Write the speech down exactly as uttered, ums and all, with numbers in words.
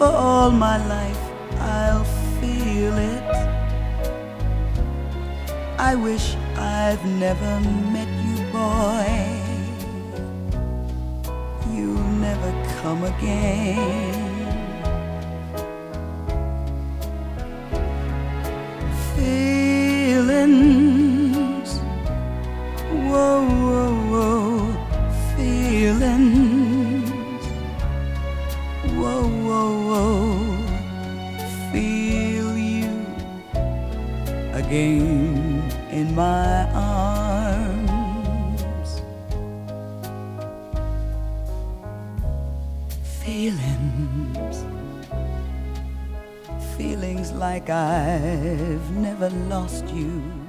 for all my life I'll feel it. I wish I've never met you, boy. You'll never come again. Feelings, whoa, whoa, whoa, feelings, whoa, whoa, whoa, feel you again in my arms. Feelings, feelings like I've never lost you.